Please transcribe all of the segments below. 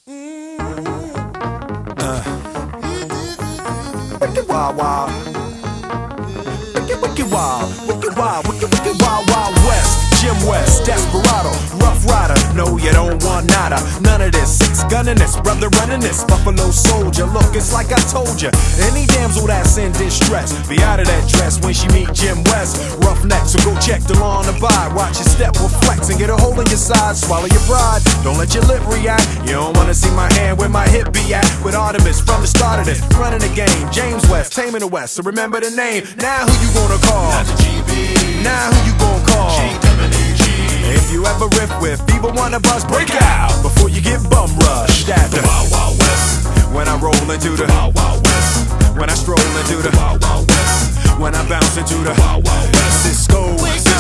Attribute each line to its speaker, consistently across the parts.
Speaker 1: Wicked wild wild. Wicked wild. Wicked wild. Wicked wild wild west. Jim West, Desperado, Rough Rider. No, you don't want nada. None of this. Six gunning this, brother running this. Buffalo Soldier. Look, it's like I told you. Any damsel that's in distress, be out of that dress when she meet Jim West. Roughneck, so go check the law on the buy. Watch your step will flex and get a hole in your side. Swallow your pride. Don't let your lip react. You don't wanna see my hand where my hip be at. With Artemis from the start of this, running the game. James West, taming the West. So remember the name. Now who you gonna call?
Speaker 2: Not the GB.
Speaker 1: Now who you gonna call? If you ever riff with fever, wanna bust, break out before you get bum rushed at the
Speaker 2: Wild Wild West.
Speaker 1: when I roll into the
Speaker 2: Wild Wild West.
Speaker 1: when I stroll into the
Speaker 2: Wild Wild West.
Speaker 1: when I bounce into the
Speaker 2: Wild Wild West.
Speaker 1: Cisco.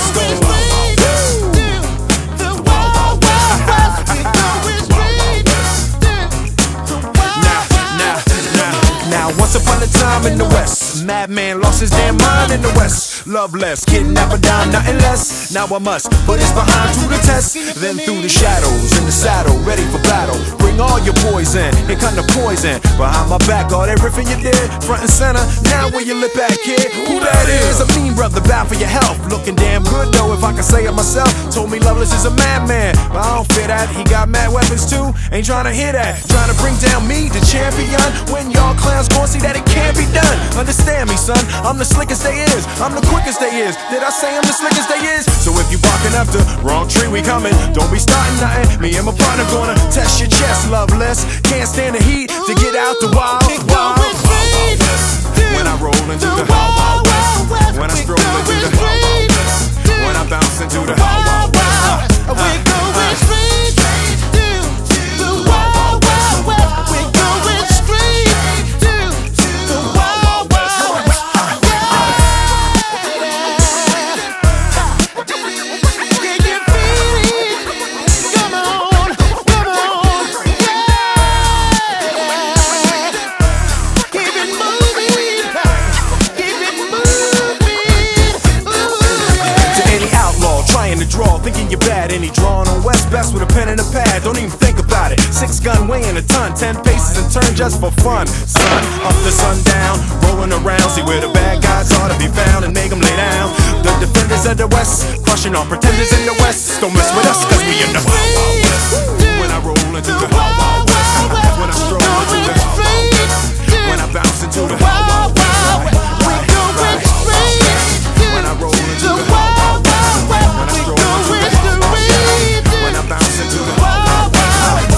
Speaker 1: Now, once upon a time in the West, madman lost his damn mind in the West. Loveless, kidnapper down, nothing less. Now I must put his behind to the test. Then through the shadows, in the saddle, ready for battle. Bring all your poison, here come the poison. Behind my back, all that riffing you did, front and center. Now where your lip at, kid? Who that is? A mean brother, bound for your health. Looking damn good though, if I can say it myself. Told me Loveless is a madman, but I don't fear that. He got mad weapons too, ain't trying to hear that. Trying to bring down me, the champion, when y'all clowns gon' see that it can't be done. Understand me, son, I'm the slickest they is, I'm the quickest they is. Did I say I'm the slickest they is? So if you barking up the wrong tree, we coming. Don't be starting nothing, me and my partner gonna test your chest. Loveless, can't stand the heat to get out the wild, wild, wild west. When I roll into the wild, wild west. When I stroll into the wild, wild west. When I bounce into the wild, wild west. We're going straight to the wild, wild west. We're going straight to the wild, wild west. Can you feel it? Come on, come on, yeah. Keep it moving, keep it moving. To any outlaw trying to draw, thinking you're bad, any drawing on West best with a pen and a pad. Don't even think about it. 6 gun weighing a ton, 10 paces and turn just for fun. Sun up to sundown, rolling around, see where the bad guys are to be found and make them lay down. The defenders of the West, crushing on pretenders in the West. Don't mess with us, cause we in the wild, wild west. When I roll into the wild, wild west. When I stroll into the wild, wild west. When I bounce into the wild, wild west. When I roll into the wild, wild west. When I stroll into the wild, wild west. When I bounce into the wild, wild west.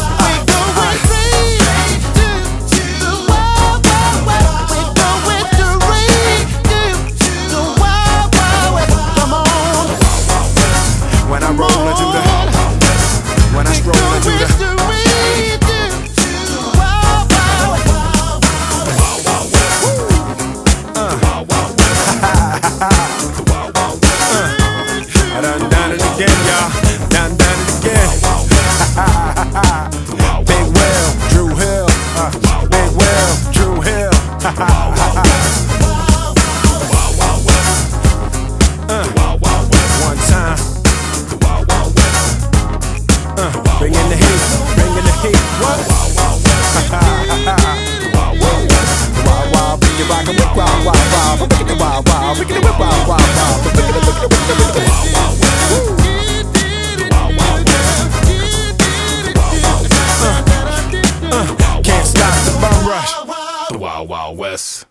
Speaker 1: When I roll into the wild, wild west. When I stroll into the I done it again, y'all. Done it again. Big Will, Drew Hill. Big Will, Drew Hill. One time. Bringing the heat, bringing the heat. What? Wild, wild, bring it rock and whip, wild, wild, wild. Bring it wild, wild, bring it whip, wild, wild, wild. Bring it, can't stop the bum rush.
Speaker 2: The Wild Wild West.